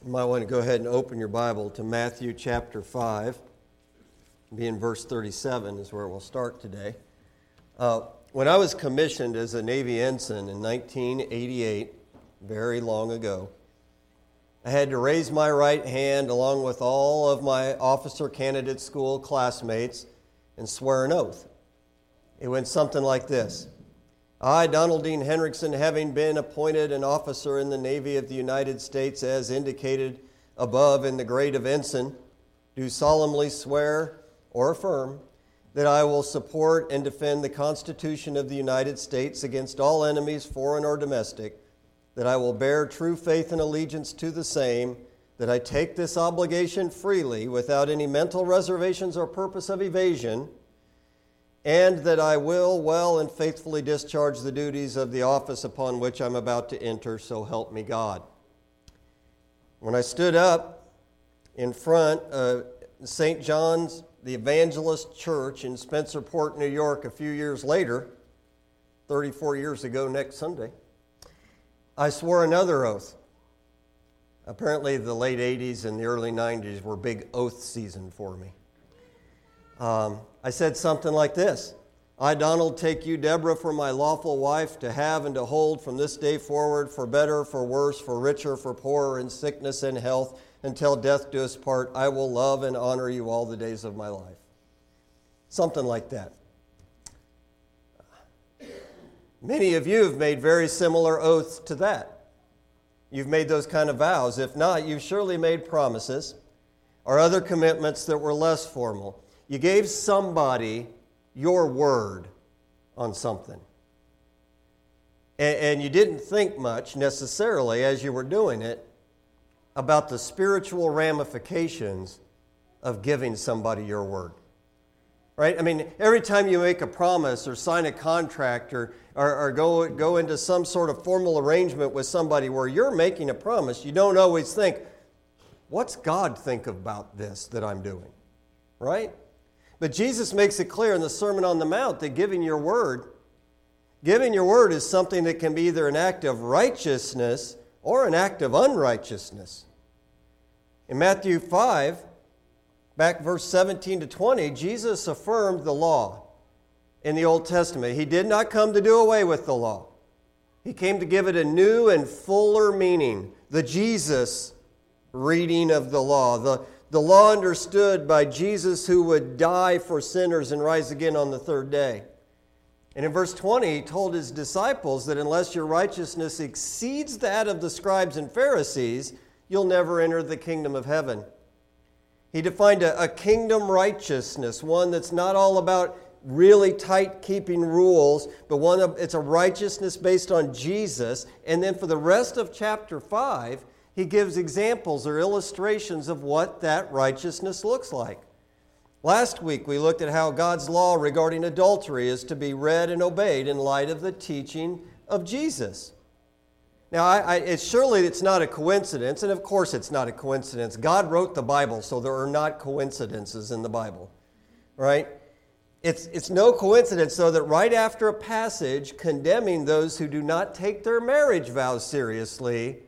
You might want to go ahead and open your Bible to Matthew chapter 5. Be in verse 37 is where we'll start today. When I was commissioned as a Navy ensign in 1988, very long ago, I had to raise my right hand along with all of my officer candidate school classmates and swear an oath. It went something like this. I, Donald Dean Hendrickson, having been appointed an officer in the Navy of the United States as indicated above in the grade of ensign, do solemnly swear or affirm that I will support and defend the Constitution of the United States against all enemies, foreign or domestic, that I will bear true faith and allegiance to the same, that I take this obligation freely without any mental reservations or purpose of evasion, and that I will well and faithfully discharge the duties of the office upon which I'm about to enter, so help me God. When I stood up in front of St. John's the Evangelist Church in Spencerport, New York, a few years later, 34 years ago next Sunday, I swore another oath. Apparently the late 80s and the early 90s were big oath season for me. I said something like this. I, Donald, take you, Deborah, for my lawful wife, to have and to hold from this day forward, for better, for worse, for richer, for poorer, in sickness and health, until death do us part. I will love and honor you all the days of my life. Something like that. Many of you have made very similar oaths to that. You've made those kind of vows. If not, you've surely made promises or other commitments that were less formal. You gave somebody your word on something. And you didn't think much necessarily as you were doing it about the spiritual ramifications of giving somebody your word. Right? I mean, every time you make a promise or sign a contract or go into some sort of formal arrangement with somebody where you're making a promise, you don't always think, what's God think about this that I'm doing? Right? But Jesus makes it clear in the Sermon on the Mount that giving your word is something that can be either an act of righteousness or an act of unrighteousness. In Matthew 5, back verse 17 to 20, Jesus affirmed the law in the Old Testament. He did not come to do away with the law. He came to give it a new and fuller meaning, the Jesus reading of the law, the law understood by Jesus who would die for sinners and rise again on the third day. And in verse 20, he told his disciples that unless your righteousness exceeds that of the scribes and Pharisees, you'll never enter the kingdom of heaven. He defined a kingdom righteousness, one that's not all about really tight keeping rules, but it's a righteousness based on Jesus. And then for the rest of chapter 5, he gives examples or illustrations of what that righteousness looks like. Last week, we looked at how God's law regarding adultery is to be read and obeyed in light of the teaching of Jesus. Now, surely it's not a coincidence, and of course it's not a coincidence. God wrote the Bible, so there are not coincidences in the Bible, right? It's no coincidence, though, that right after a passage condemning those who do not take their marriage vows seriously,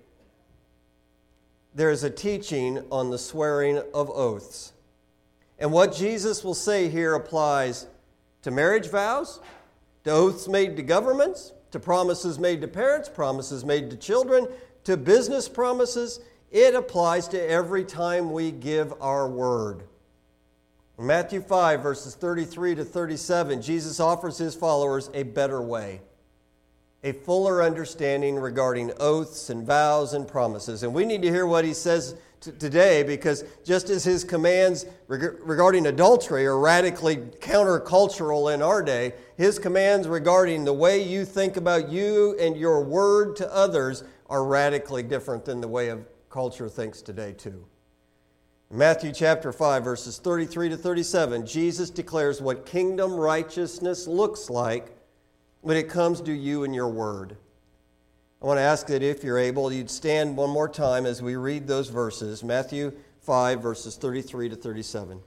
there is a teaching on the swearing of oaths. And what Jesus will say here applies to marriage vows, to oaths made to governments, to promises made to parents, promises made to children, to business promises. It applies to every time we give our word. In Matthew 5, verses 33 to 37, Jesus offers his followers a better way, a fuller understanding regarding oaths and vows and promises. And we need to hear what he says today, because just as his commands regarding adultery are radically countercultural in our day, his commands regarding the way you think about you and your word to others are radically different than the way of culture thinks today too. In Matthew chapter 5, verses 33 to 37, Jesus declares what kingdom righteousness looks like when it comes to you and your word. I want to ask that if you're able, you'd stand one more time as we read those verses. Matthew 5, verses 33 to 37.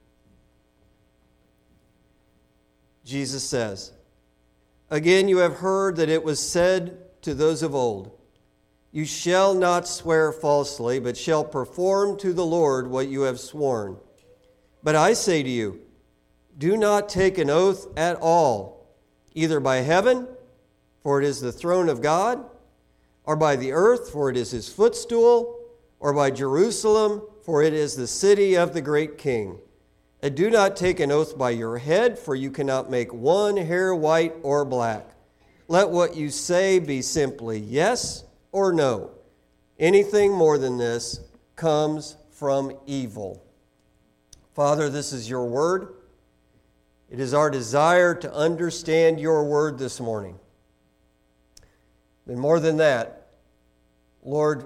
Jesus says, "Again you have heard that it was said to those of old, You shall not swear falsely, but shall perform to the Lord what you have sworn. But I say to you, do not take an oath at all, either by heaven, for it is the throne of God, or by the earth, for it is his footstool, or by Jerusalem, for it is the city of the great king. And do not take an oath by your head, for you cannot make one hair white or black. Let what you say be simply yes or no. Anything more than this comes from evil. Father, this is your word. It is our desire to understand your word this morning. And more than that, Lord,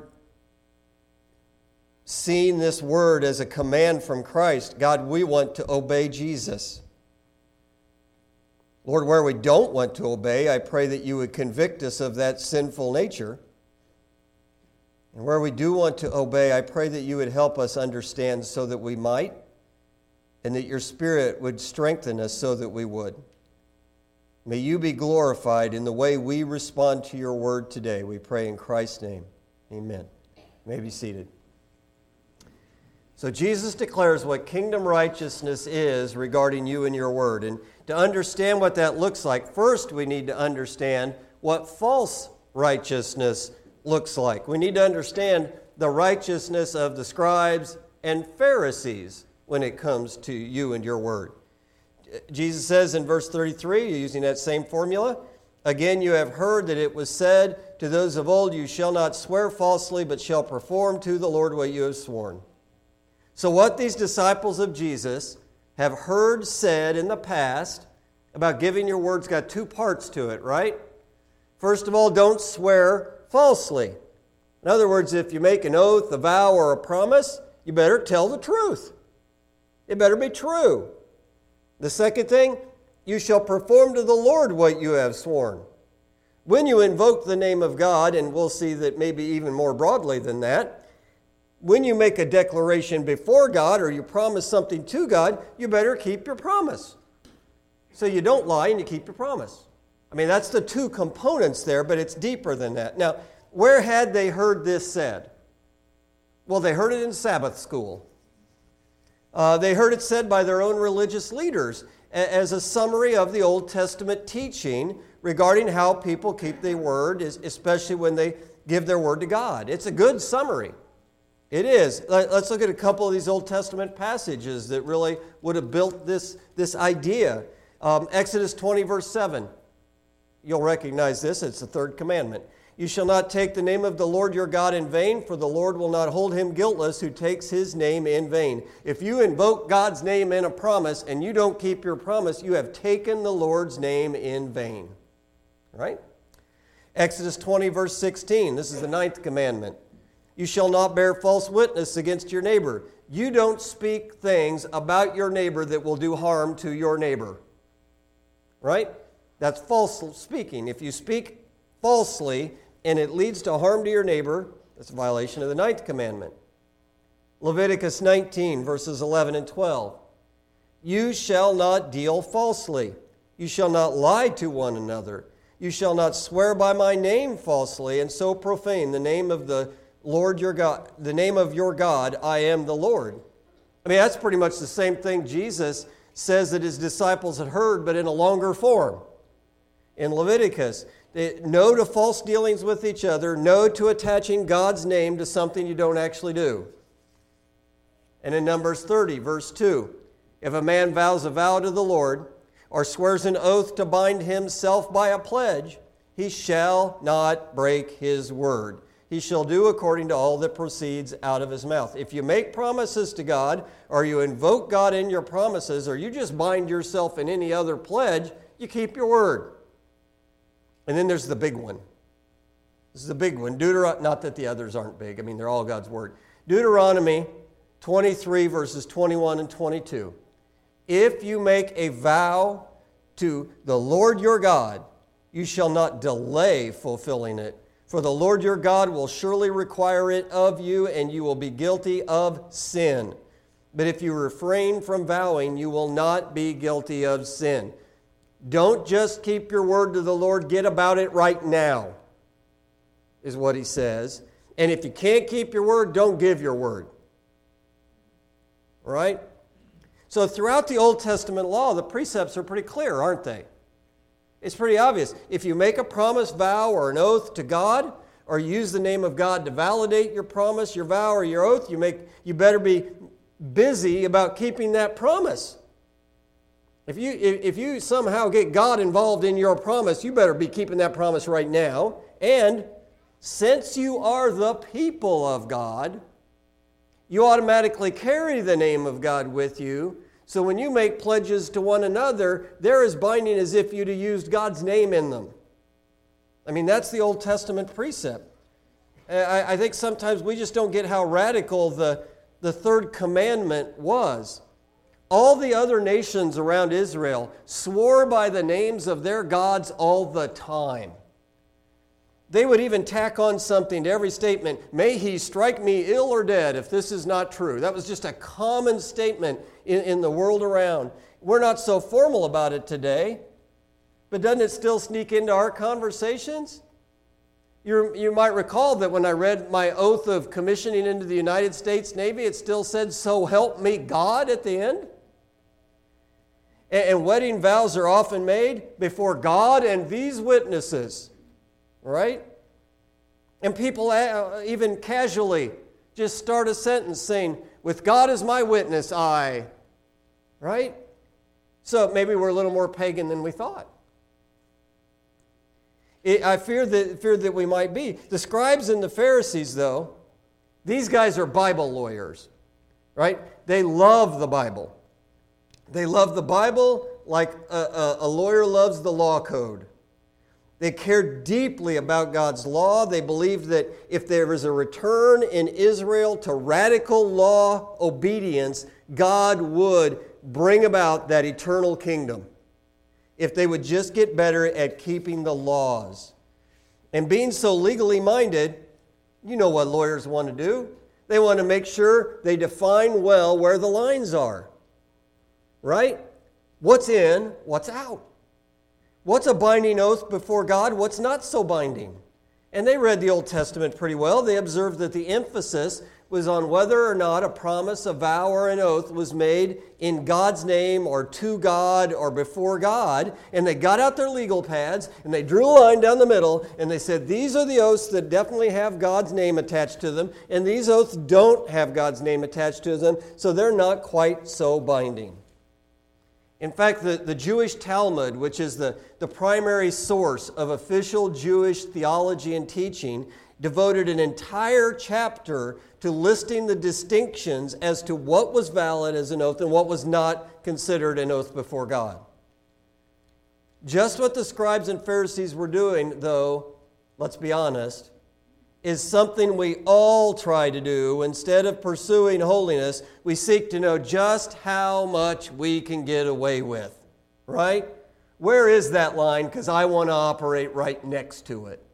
seeing this word as a command from Christ, God, we want to obey Jesus. Lord, where we don't want to obey, I pray that you would convict us of that sinful nature. And where we do want to obey, I pray that you would help us understand so that we might, and that your Spirit would strengthen us so that we would. May you be glorified in the way we respond to your word today. We pray in Christ's name. Amen. You may be seated. So Jesus declares what kingdom righteousness is regarding you and your word. And to understand what that looks like, first we need to understand what false righteousness looks like. We need to understand the righteousness of the scribes and Pharisees when it comes to you and your word. Jesus says in verse 33, using that same formula, again you have heard that it was said to those of old, you shall not swear falsely, but shall perform to the Lord what you have sworn. So what these disciples of Jesus have heard said in the past about giving your word's got two parts to it, right? First of all, don't swear falsely. In other words, if you make an oath, a vow, or a promise, you better tell the truth. It better be true. The second thing, you shall perform to the Lord what you have sworn. When you invoke the name of God, and we'll see that maybe even more broadly than that, when you make a declaration before God or you promise something to God, you better keep your promise. So you don't lie and you keep your promise. I mean, that's the two components there, but it's deeper than that. Now, where had they heard this said? Well, they heard it in Sabbath school. They heard it said by their own religious leaders as a summary of the Old Testament teaching regarding how people keep their word, especially when they give their word to God. It's a good summary. It is. Let's look at a couple of these Old Testament passages that really would have built this idea. Exodus 20, verse 7. You'll recognize this. It's the third commandment. You shall not take the name of the Lord your God in vain, for the Lord will not hold him guiltless who takes his name in vain. If you invoke God's name in a promise and you don't keep your promise, you have taken the Lord's name in vain. Right? Exodus 20, verse 16. This is the ninth commandment. You shall not bear false witness against your neighbor. You don't speak things about your neighbor that will do harm to your neighbor. Right? That's false speaking. If you speak falsely and it leads to harm to your neighbor, that's a violation of the ninth commandment. Leviticus 19, verses 11 and 12. You shall not deal falsely. You shall not lie to one another. You shall not swear by my name falsely and so profane the name of the Lord your God, the name of your God, I am the Lord. I mean, that's pretty much the same thing Jesus says that his disciples had heard, but in a longer form. In Leviticus, no to false dealings with each other, no to attaching God's name to something you don't actually do. And in Numbers 30, verse 2, if a man vows a vow to the Lord or swears an oath to bind himself by a pledge, he shall not break his word. He shall do according to all that proceeds out of his mouth. If you make promises to God, or you invoke God in your promises, or you just bind yourself in any other pledge, you keep your word. And then there's the big one. This is the big one. Not that the others aren't big. I mean, they're all God's word. Deuteronomy 23, verses 21 and 22. If you make a vow to the Lord your God, you shall not delay fulfilling it. For the Lord your God will surely require it of you, and you will be guilty of sin. But if you refrain from vowing, you will not be guilty of sin. Don't just keep your word to the Lord. Get about it right now. is what he says. And if you can't keep your word, don't give your word. Right? So throughout the Old Testament law, the precepts are pretty clear, aren't they? It's pretty obvious. If you make a promise, vow, or an oath to God, or use the name of God to validate your promise, your vow, or your oath, you better be busy about keeping that promise. If you somehow get God involved in your promise, you better be keeping that promise right now. And since you are the people of God, you automatically carry the name of God with you. So when you make pledges to one another, they're as binding as if you'd have used God's name in them. I mean, that's the Old Testament precept. I think sometimes we just don't get how radical the third commandment was. All the other nations around Israel swore by the names of their gods all the time. They would even tack on something to every statement, "May he strike me ill or dead if this is not true." That was just a common statement in the world around. We're not so formal about it today, but doesn't it still sneak into our conversations? You might recall that when I read my oath of commissioning into the United States Navy, it still said, "So help me God," at the end. And wedding vows are often made before God and these witnesses, right? And people even casually just start a sentence saying, "With God as my witness, I," right? So maybe we're a little more pagan than we thought. I fear that we might be. The scribes and the Pharisees, though, these guys are Bible lawyers, right? They love the Bible. They love the Bible like a lawyer loves the law code. They cared deeply about God's law. They believed that if there was a return in Israel to radical law obedience, God would bring about that eternal kingdom if they would just get better at keeping the laws. And being so legally minded, you know what lawyers want to do. They want to make sure they define well where the lines are. Right? What's in, what's out? What's a binding oath before God? What's not so binding? And they read the Old Testament pretty well. They observed that the emphasis was on whether or not a promise, a vow, or an oath was made in God's name or to God or before God. And they got out their legal pads and they drew a line down the middle and they said, these are the oaths that definitely have God's name attached to them, and these oaths don't have God's name attached to them, so they're not quite so binding. In fact, the Jewish Talmud, which is the primary source of official Jewish theology and teaching, devoted an entire chapter to listing the distinctions as to what was valid as an oath and what was not considered an oath before God. Just what the scribes and Pharisees were doing, though, let's be honest, is something we all try to do. Instead of pursuing holiness, we seek to know just how much we can get away with, right? Where is that line? Because I want to operate right next to it.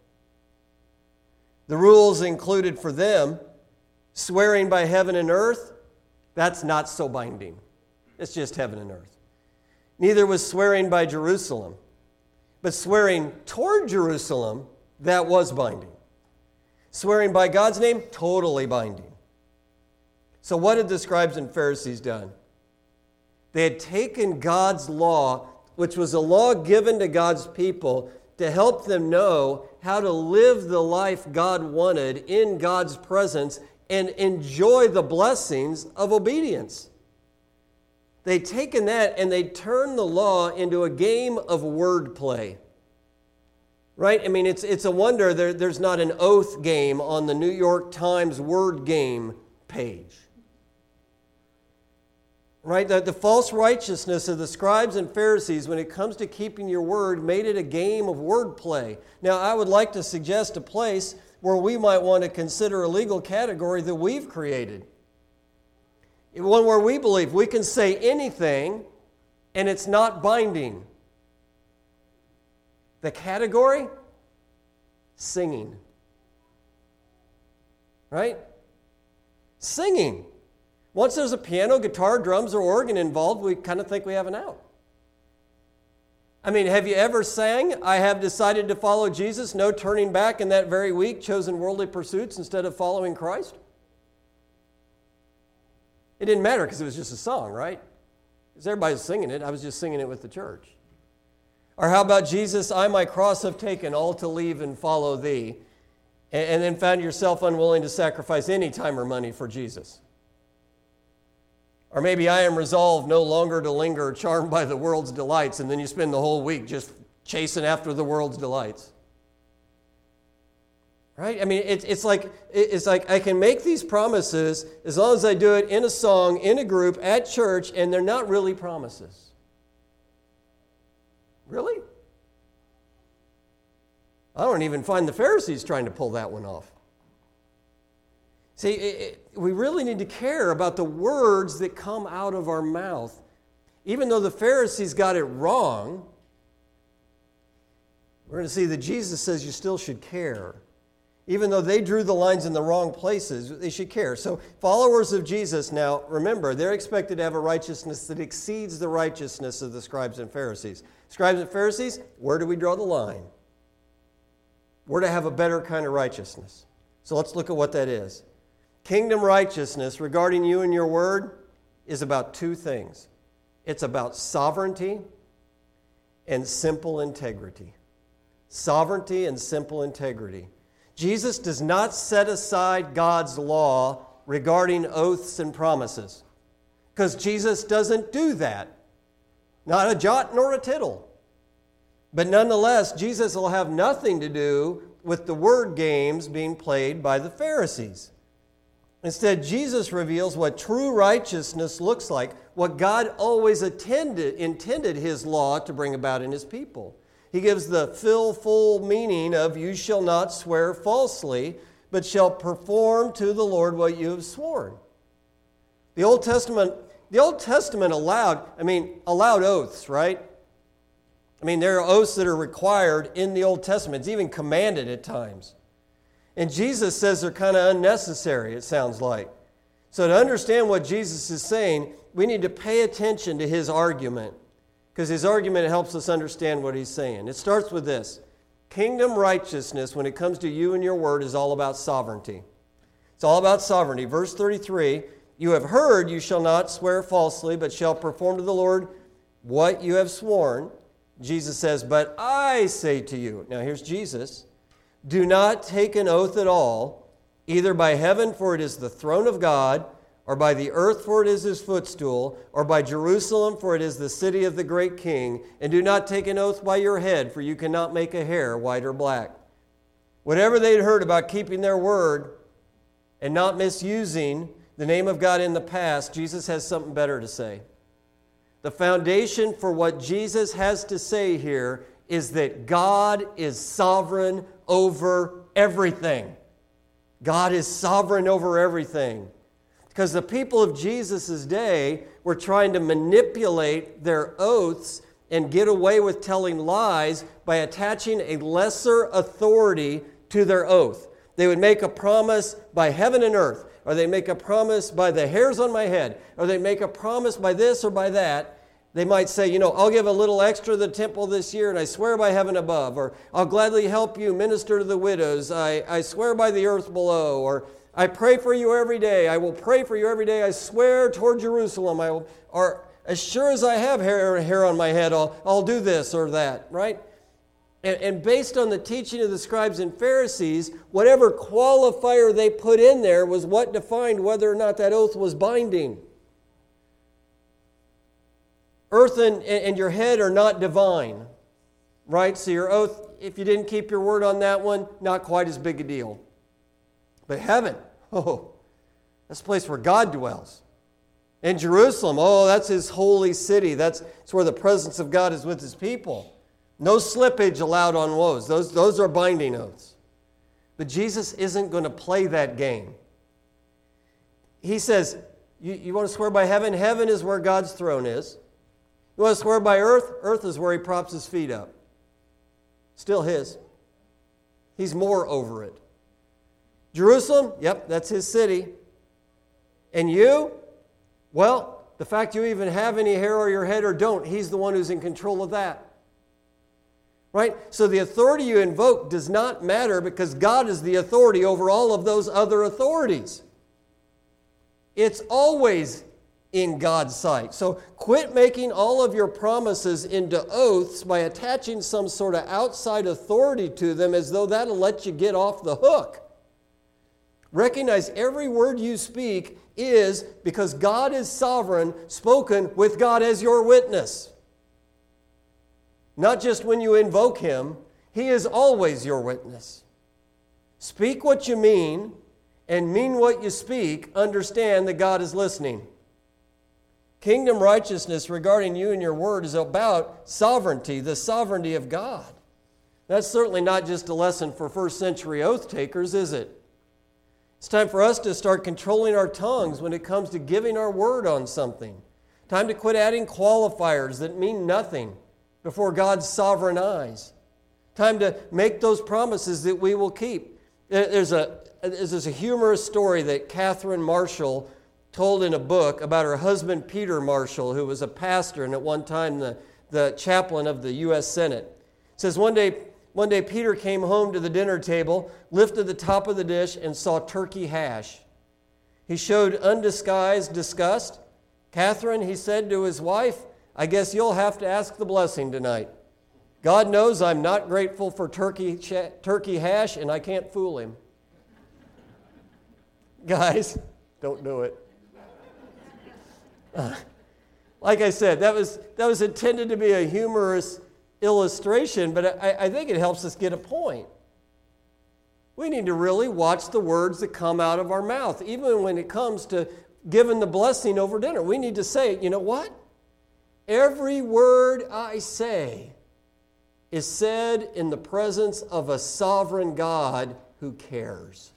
The rules included for them, swearing by heaven and earth, that's not so binding. It's just heaven and earth. Neither was swearing by Jerusalem. But swearing toward Jerusalem, that was binding. Swearing by God's name, totally binding. So what had the scribes and Pharisees done? They had taken God's law, which was a law given to God's people, to help them know how to live the life God wanted in God's presence and enjoy the blessings of obedience. They'd taken that and they turned the law into a game of wordplay. Right? I mean, it's a wonder there's not an oath game on the New York Times word game page. Right? The false righteousness of the scribes and Pharisees when it comes to keeping your word made it a game of wordplay. Now, I would like to suggest a place where we might want to consider a legal category that we've created. One where we believe we can say anything and it's not binding. The category? Singing. Right? Singing. Once there's a piano, guitar, drums, or organ involved, we kind of think we have an out. I mean, have you ever sang, I have decided to follow Jesus, no turning back, in that very week chosen worldly pursuits instead of following Christ? It didn't matter because it was just a song, right? Because everybody's singing it. I was just singing it with the church. Or how about Jesus, I my cross have taken, all to leave and follow thee, and then found yourself unwilling to sacrifice any time or money for Jesus? Or maybe I am resolved no longer to linger, charmed by the world's delights, and then you spend the whole week just chasing after the world's delights. Right? I mean, it's like I can make these promises as long as I do it in a song, in a group, at church, and they're not really promises. Really? I don't even find the Pharisees trying to pull that one off. See, we really need to care about the words that come out of our mouth. Even though the Pharisees got it wrong, we're going to see that Jesus says you still should care. Even though they drew the lines in the wrong places, they should care. So followers of Jesus now, remember, they're expected to have a righteousness that exceeds the righteousness of the scribes and Pharisees. Scribes and Pharisees, where do we draw the line? We're to have a better kind of righteousness. So let's look at what that is. Kingdom righteousness regarding you and your word is about two things. It's about sovereignty and simple integrity. Sovereignty and simple integrity. Jesus does not set aside God's law regarding oaths and promises, because Jesus doesn't do that. Not a jot nor a tittle. But nonetheless, Jesus will have nothing to do with the word games being played by the Pharisees. Instead, Jesus reveals what true righteousness looks like, what God always intended His law to bring about in His people. He gives the full meaning of, you shall not swear falsely, but shall perform to the Lord what you have sworn. The Old Testament allowed oaths, right? I mean, there are oaths that are required in the Old Testament. It's even commanded at times. And Jesus says they're kind of unnecessary, it sounds like. So to understand what Jesus is saying, we need to pay attention to His argument, because His argument helps us understand what He's saying. It starts with this. Kingdom righteousness, when it comes to you and your word, is all about sovereignty. It's all about sovereignty. Verse 33, you have heard you shall not swear falsely, but shall perform to the Lord what you have sworn. Jesus says, but I say to you, now here's Jesus, do not take an oath at all, either by heaven, for it is the throne of God, or by the earth, for it is His footstool, or by Jerusalem, for it is the city of the great King. And do not take an oath by your head, for you cannot make a hair white or black. Whatever they'd heard about keeping their word and not misusing the name of God in the past, Jesus has something better to say. The foundation for what Jesus has to say here is that God is sovereign over everything. God is sovereign over everything. Because the people of Jesus' day were trying to manipulate their oaths and get away with telling lies by attaching a lesser authority to their oath. They would make a promise by heaven and earth, or they make a promise by the hairs on my head, or they make a promise by this or by that. They might say, I'll give a little extra to the temple this year, and I swear by heaven above, or I'll gladly help you minister to the widows. I swear by the earth below, or I pray for you every day. I will pray for you every day. I swear toward Jerusalem. Or as sure as I have hair on my head, I'll do this or that, right? And based on the teaching of the scribes and Pharisees, whatever qualifier they put in there was what defined whether or not that oath was binding. Earth and your head are not divine, right? So your oath, if you didn't keep your word on that one, not quite as big a deal. But heaven, that's a place where God dwells. And Jerusalem, that's His holy city. That's where the presence of God is with His people. No slippage allowed on woes. Those are binding oaths. But Jesus isn't going to play that game. He says, you want to swear by heaven? Heaven is where God's throne is. You want to swear by earth? Earth is where He props His feet up. Still His. He's more over it. Jerusalem, yep, that's His city. And you? Well, the fact you even have any hair on your head or don't, He's the one who's in control of that. Right? So the authority you invoke does not matter because God is the authority over all of those other authorities. It's always in God's sight. So quit making all of your promises into oaths by attaching some sort of outside authority to them as though that'll let you get off the hook. Recognize every word you speak is because God is sovereign, spoken with God as your witness. Not just when you invoke Him, He is always your witness. Speak what you mean and mean what you speak. Understand that God is listening. Kingdom righteousness regarding you and your word is about sovereignty, the sovereignty of God. That's certainly not just a lesson for first century oath takers, is it? It's time for us to start controlling our tongues when it comes to giving our word on something. Time to quit adding qualifiers that mean nothing before God's sovereign eyes. Time to make those promises that we will keep. There's a humorous story that Catherine Marshall told in a book about her husband Peter Marshall, who was a pastor and at one time the chaplain of the U.S. Senate. It says one day Peter came home to the dinner table, lifted the top of the dish, and saw turkey hash. He showed undisguised disgust. "Catherine," he said to his wife, "I guess you'll have to ask the blessing tonight. God knows I'm not grateful for turkey hash, and I can't fool Him." Guys, don't do it. Like I said, that was intended to be a humorous illustration, but I think it helps us get a point. We need to really watch the words that come out of our mouth, even when it comes to giving the blessing over dinner. We need to say, you know what? Every word I say is said in the presence of a sovereign God who cares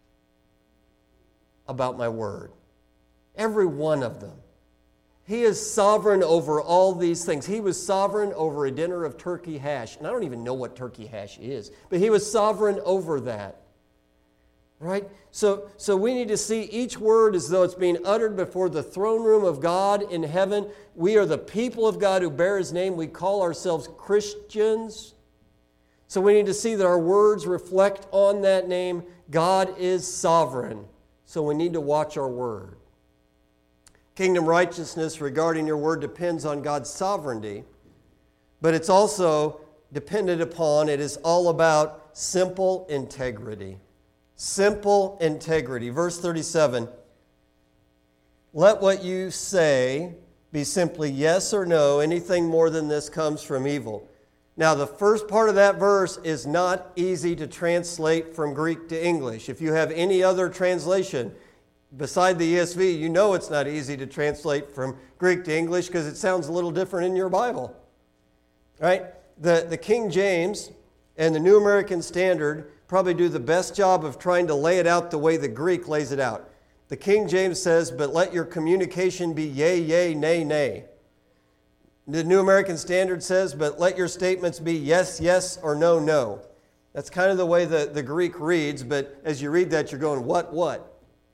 about my word. Every one of them. He is sovereign over all these things. He was sovereign over a dinner of turkey hash. And I don't even know what turkey hash is, but He was sovereign over that. Right? So we need to see each word as though it's being uttered before the throne room of God in heaven. We are the people of God who bear His name. We call ourselves Christians. So we need to see that our words reflect on that name. God is sovereign. So we need to watch our word. Kingdom righteousness regarding your word depends on God's sovereignty, but it's also dependent upon, it is all about simple integrity. Simple integrity. Verse 37, "Let what you say be simply yes or no. Anything more than this comes from evil." Now, the first part of that verse is not easy to translate from Greek to English. If you have any other translation beside the ESV, you know it's not easy to translate from Greek to English because it sounds a little different in your Bible. Right? The King James and the New American Standard probably do the best job of trying to lay it out the way the Greek lays it out. The King James says, "But let your communication be yea, yea, nay, nay." The New American Standard says, "But let your statements be yes, yes, or no, no." That's kind of the way the Greek reads, but as you read that, you're going, what?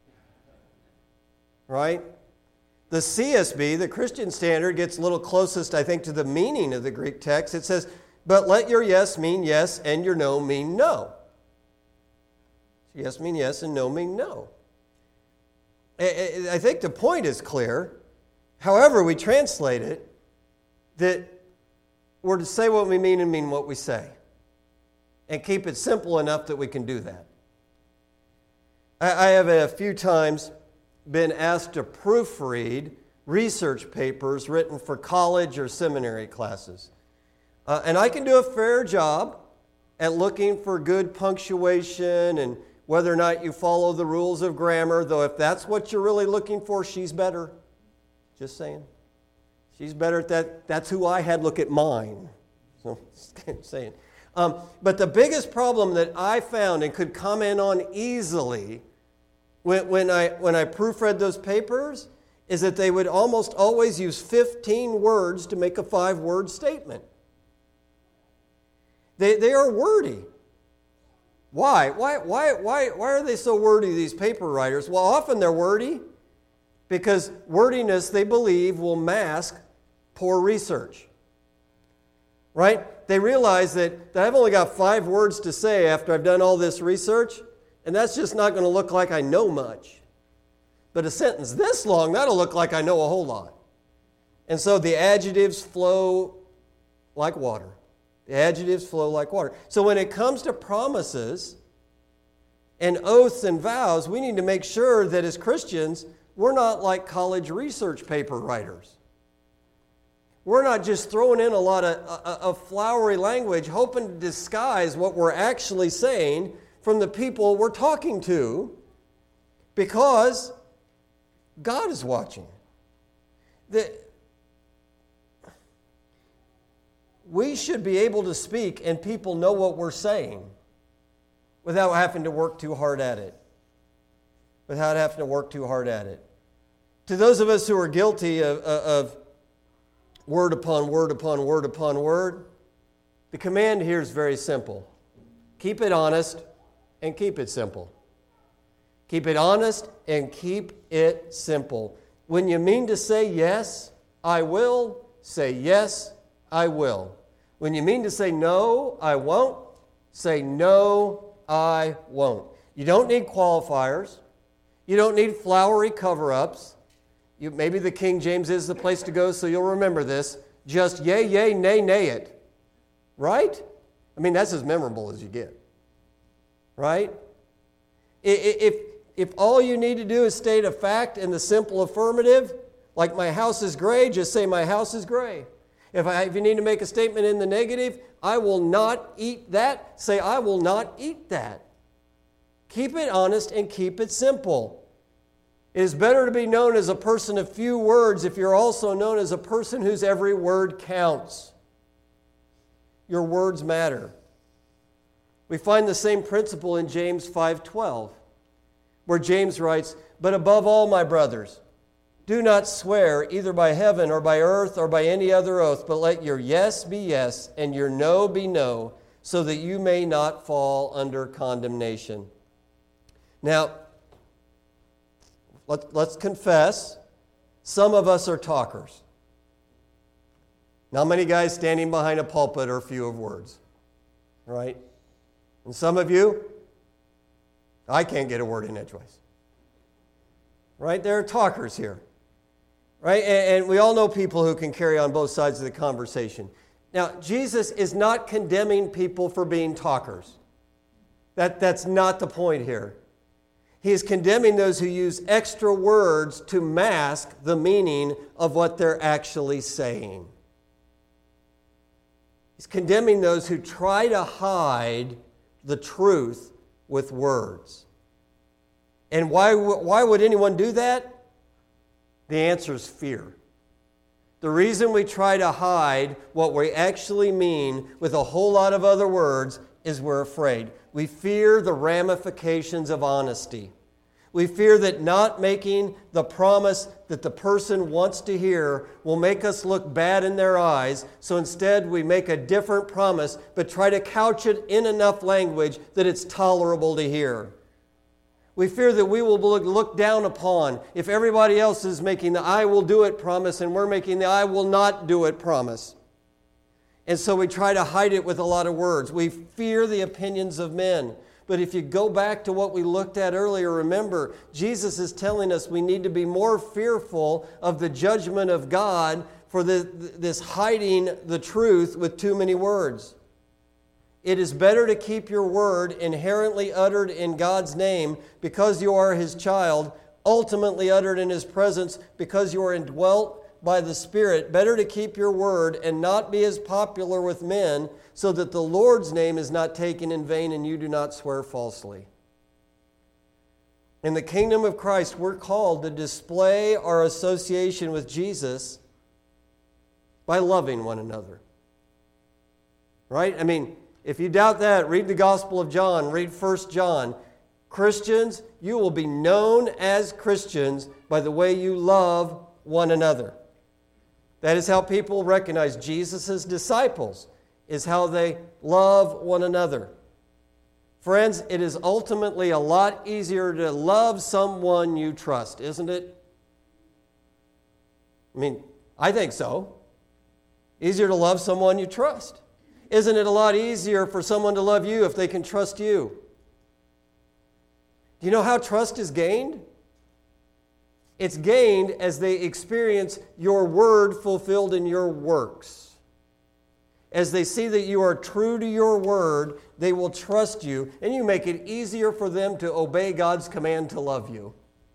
Right? The CSB, the Christian Standard, gets a little closest, I think, to the meaning of the Greek text. It says, "But let your yes mean yes, and your no mean no." Yes mean yes, and no mean no. I think the point is clear. However we translate it, that we're to say what we mean and mean what we say. And keep it simple enough that we can do that. I have a few times been asked to proofread research papers written for college or seminary classes. And I can do a fair job at looking for good punctuation and whether or not you follow the rules of grammar, though if that's what you're really looking for, she's better. Just saying. She's better at that. That's who I had look at mine. So, saying. But the biggest problem that I found and could comment on easily when I proofread those papers is that they would almost always use 15 words to make a 5-word statement. They are wordy. Why? Why are they so wordy, these paper writers? Well, often they're wordy because wordiness, they believe, will mask poor research. Right? They realize that I've only got 5 words to say after I've done all this research, and that's just not going to look like I know much. But a sentence this long, that'll look like I know a whole lot. And so the adjectives flow like water. The adjectives flow like water. So when it comes to promises and oaths and vows, we need to make sure that as Christians, we're not like college research paper writers. We're not just throwing in a lot of flowery language, hoping to disguise what we're actually saying from the people we're talking to, because God is watching. We should be able to speak and people know what we're saying without having to work too hard at it. Without having to work too hard at it. To those of us who are guilty of word upon word upon word upon word, the command here is very simple. Keep it honest and keep it simple. Keep it honest and keep it simple. When you mean to say yes, I will, say yes, I will. When you mean to say no, I won't, say no, I won't. You don't need qualifiers. You don't need flowery cover-ups. Maybe the King James is the place to go, so you'll remember this. Just yay, yay, nay, nay it. Right? I mean, that's as memorable as you get. Right? If all you need to do is state a fact in the simple affirmative, like my house is gray, just say my house is gray. If you need to make a statement in the negative, I will not eat that, say I will not eat that. Keep it honest and keep it simple. It is better to be known as a person of few words if you're also known as a person whose every word counts. Your words matter. We find the same principle in James 5:12, where James writes, "But above all, my brothers, do not swear either by heaven or by earth or by any other oath, but let your yes be yes and your no be no, so that you may not fall under condemnation." Now, let's confess, some of us are talkers. Not many guys standing behind a pulpit are few of words, right? And some of you, I can't get a word in edgewise. Right? There are talkers here. Right? And we all know people who can carry on both sides of the conversation. Now, Jesus is not condemning people for being talkers. That's not the point here. He is condemning those who use extra words to mask the meaning of what they're actually saying. He's condemning those who try to hide the truth with words. And why would anyone do that? The answer is fear. The reason we try to hide what we actually mean with a whole lot of other words is we're afraid. We fear the ramifications of honesty. We fear that not making the promise that the person wants to hear will make us look bad in their eyes, so instead we make a different promise, but try to couch it in enough language that it's tolerable to hear. We fear that we will be looked down upon if everybody else is making the I will do it promise and we're making the I will not do it promise. And so we try to hide it with a lot of words. We fear the opinions of men. But if you go back to what we looked at earlier, remember, Jesus is telling us we need to be more fearful of the judgment of God for this hiding the truth with too many words. It is better to keep your word inherently uttered in God's name because you are His child, ultimately uttered in His presence because you are indwelt by the Spirit. Better to keep your word and not be as popular with men so that the Lord's name is not taken in vain and you do not swear falsely. In the kingdom of Christ, we're called to display our association with Jesus by loving one another. Right? I mean, if you doubt that, read the Gospel of John, read 1 John. Christians, you will be known as Christians by the way you love one another. That is how people recognize Jesus' disciples, is how they love one another. Friends, it is ultimately a lot easier to love someone you trust, isn't it? I mean, I think so. Easier to love someone you trust. Isn't it a lot easier for someone to love you if they can trust you? Do you know how trust is gained? It's gained as they experience your word fulfilled in your works. As they see that you are true to your word, they will trust you, and you make it easier for them to obey God's command to love you.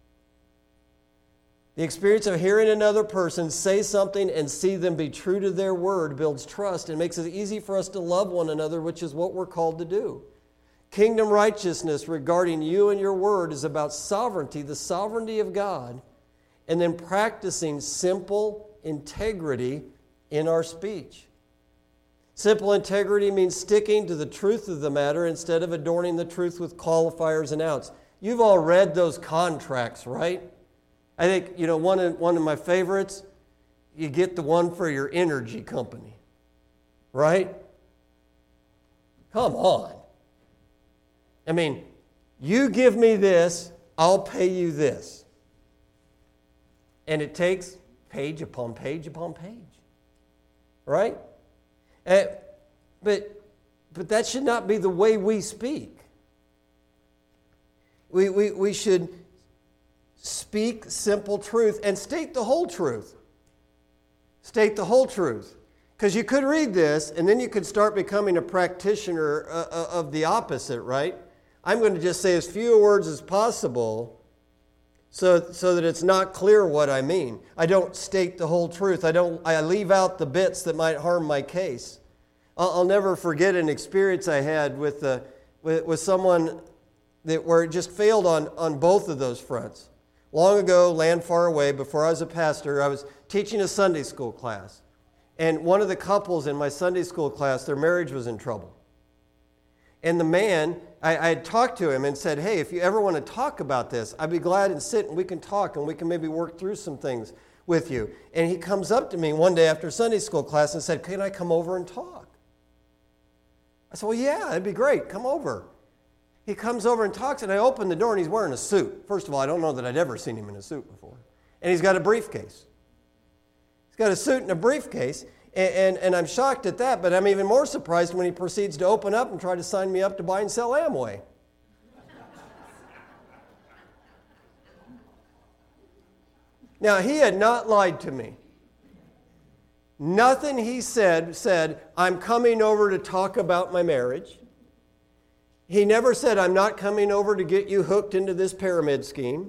The experience of hearing another person say something and see them be true to their word builds trust and makes it easy for us to love one another, which is what we're called to do. Kingdom righteousness regarding you and your word is about sovereignty, the sovereignty of God, and then practicing simple integrity in our speech. Simple integrity means sticking to the truth of the matter instead of adorning the truth with qualifiers and outs. You've all read those contracts, right? I think, one of my favorites, you get the one for your energy company, right? Come on. I mean, you give me this, I'll pay you this. And it takes page upon page upon page, right? But that should not be the way we speak. We should speak simple truth and state the whole truth. State the whole truth. Because you could read this and then you could start becoming a practitioner of the opposite, right? I'm going to just say as few words as possible so that it's not clear what I mean. I don't state the whole truth. I leave out the bits that might harm my case. I'll never forget an experience I had with someone where it just failed on both of those fronts. Long ago, land far away, before I was a pastor, I was teaching a Sunday school class. And one of the couples in my Sunday school class, their marriage was in trouble. And the man, I had talked to him and said, hey, if you ever want to talk about this, I'd be glad and sit and we can talk and we can maybe work through some things with you. And he comes up to me one day after Sunday school class and said, can I come over and talk? I said, well, yeah, that'd be great. Come over. He comes over and talks, and I open the door, and he's wearing a suit. First of all, I don't know that I'd ever seen him in a suit before. And he's got a briefcase. He's got a suit and a briefcase, and I'm shocked at that, but I'm even more surprised when he proceeds to open up and try to sign me up to buy and sell Amway. Now, he had not lied to me. Nothing he said, I'm coming over to talk about my marriage. He never said, I'm not coming over to get you hooked into this pyramid scheme.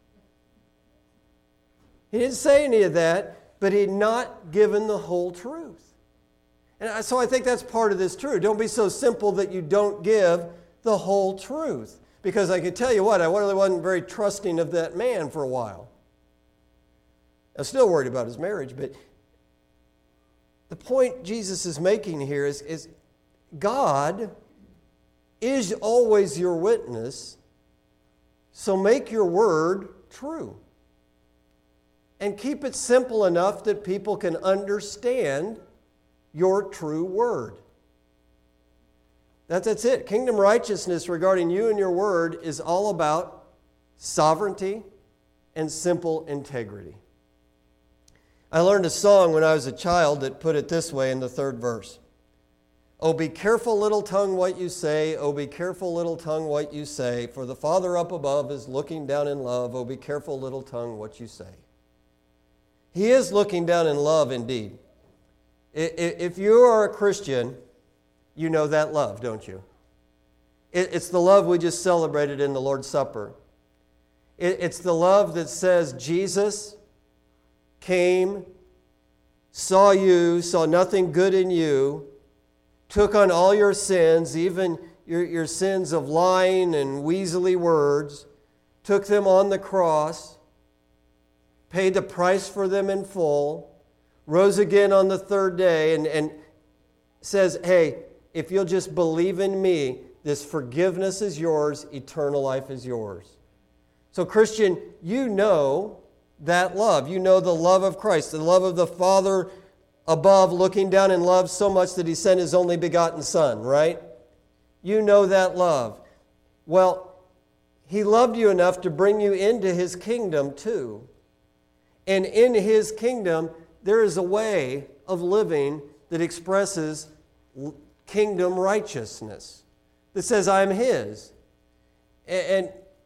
He didn't say any of that, but he'd not given the whole truth. And so I think that's part of this truth. Don't be so simple that you don't give the whole truth. Because I could tell you what, I really wasn't very trusting of that man for a while. I was still worried about his marriage, but the point Jesus is making here is God is always your witness, so make your word true. And keep it simple enough that people can understand your true word. That's it. Kingdom righteousness regarding you and your word is all about sovereignty and simple integrity. I learned a song when I was a child that put it this way in the third verse. Oh, be careful, little tongue, what you say. Oh, be careful, little tongue, what you say. For the Father up above is looking down in love. Oh, be careful, little tongue, what you say. He is looking down in love indeed. If you are a Christian, you know that love, don't you? It's the love we just celebrated in the Lord's Supper. It's the love that says Jesus came, saw you, saw nothing good in you, took on all your sins, even your sins of lying and weaselly words, took them on the cross, paid the price for them in full, rose again on the third day, and says, hey, if you'll just believe in me, this forgiveness is yours, eternal life is yours. So Christian, you know that love. You know the love of Christ, the love of the Father above looking down in love so much that he sent his only begotten Son, right? You know that love. Well, he loved you enough to bring you into his kingdom too. And in his kingdom, there is a way of living that expresses kingdom righteousness that says I'm His. And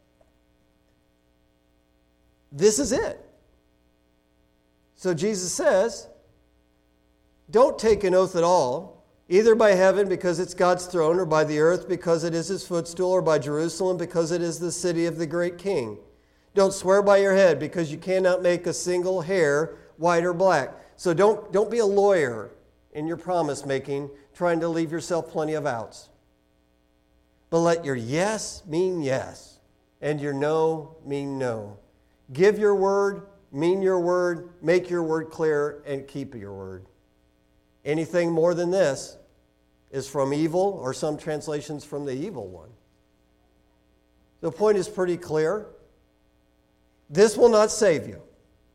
this is it. So Jesus says, don't take an oath at all, either by heaven because it's God's throne, or by the earth because it is His footstool, or by Jerusalem because it is the city of the great King. Don't swear by your head because you cannot make a single hair white or black. So don't be a lawyer in your promise making, trying to leave yourself plenty of outs. But let your yes mean yes, and your no mean no. Give your word, mean your word, make your word clear, and keep your word. Anything more than this is from evil, or some translations from the evil one. The point is pretty clear. This will not save you.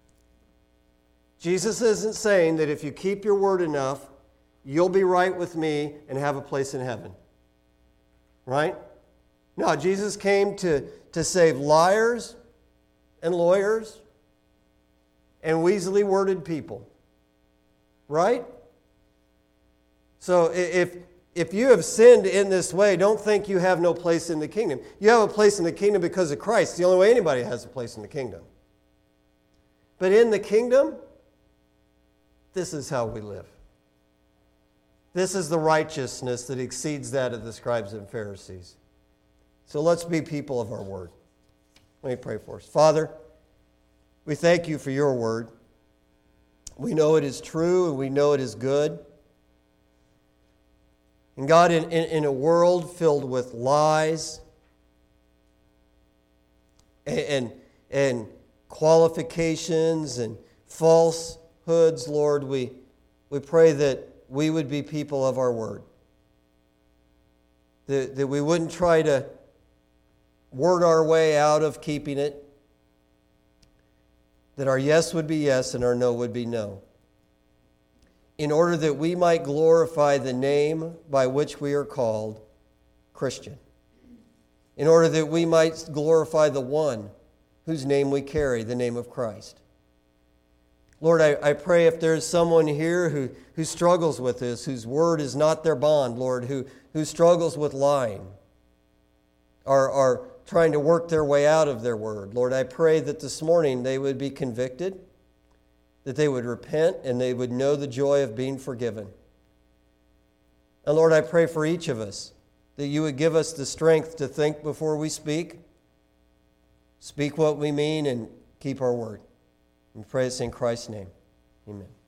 Jesus isn't saying that if you keep your word enough, you'll be right with me and have a place in heaven. Right? No, Jesus came to save liars and lawyers and weaselly worded people. Right? So if you have sinned in this way, don't think you have no place in the kingdom. You have a place in the kingdom because of Christ. It's the only way anybody has a place in the kingdom. But in the kingdom, this is how we live. This is the righteousness that exceeds that of the scribes and Pharisees. So let's be people of our word. Let me pray for us. Father, we thank you for your word. We know it is true and we know it is good. And God, in a world filled with lies and qualifications and falsehoods, Lord, we pray that we would be people of our word. That we wouldn't try to word our way out of keeping it. That our yes would be yes and our no would be no. In order that we might glorify the name by which we are called Christian. In order that we might glorify the one whose name we carry, the name of Christ. Lord, I pray if there's someone here who struggles with this, whose word is not their bond, Lord, who struggles with lying, are trying to work their way out of their word. Lord, I pray that this morning they would be convicted, that they would repent, and they would know the joy of being forgiven. And Lord, I pray for each of us that you would give us the strength to think before we speak what we mean, and keep our word. We pray this in Christ's name. Amen.